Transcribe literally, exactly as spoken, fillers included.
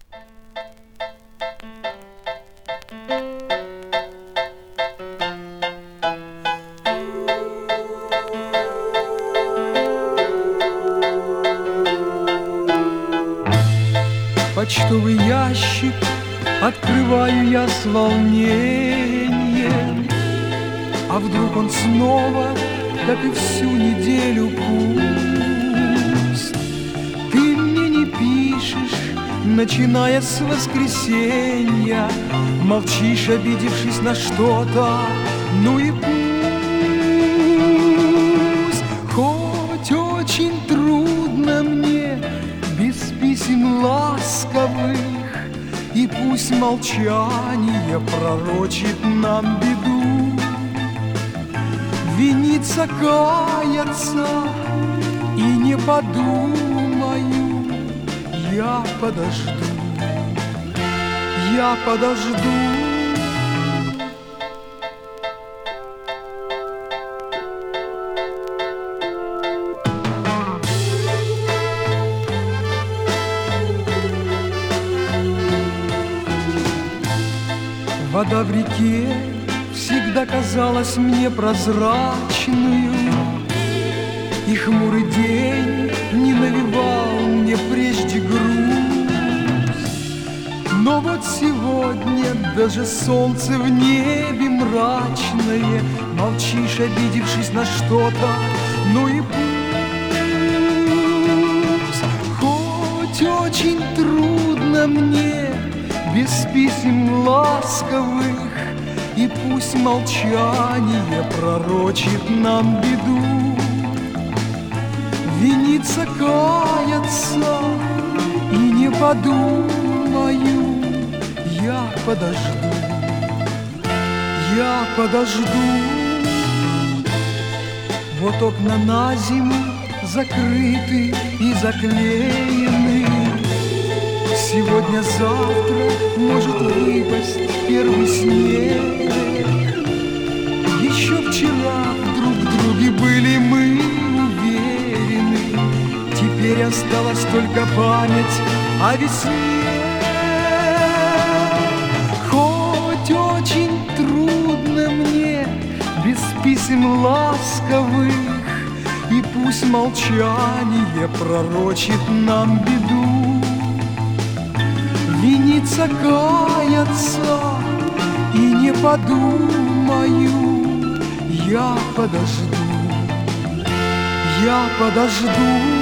Почтовый ящик открываю я с волнением, а вдруг он снова, как и всю неделю, пуст. Ты мне не пишешь, начиная с воскресенья, молчишь, обидевшись на что-то, ну и пусть. Хоть очень трудно мне без писем ласковых, и пусть молчание пророчит нам беду. Виниться, каяться и не подумаю, я подожду, я подожду. Вода в реке всегда казалась мне прозрачную, и хмурый день не навевал мне прежде грусть. Но вот сегодня даже солнце в небе мрачное, молчишь, обидевшись на что-то, ну и пусть. Хоть очень трудно мне без писем ласковых, и пусть молчание пророчит нам беду. Виниться, каяться и не подумаю, я подожду, я подожду. Вот окна на зиму закрыты и заклеены, сегодня-завтра может выпасть первый снег. Еще вчера друг в друге были мы уверены, теперь осталась только память о весне. Хоть очень трудно мне без писем ласковых, и пусть молчание пророчит нам беду. Виниться, каяться и не подумаю, я подожду, я подожду.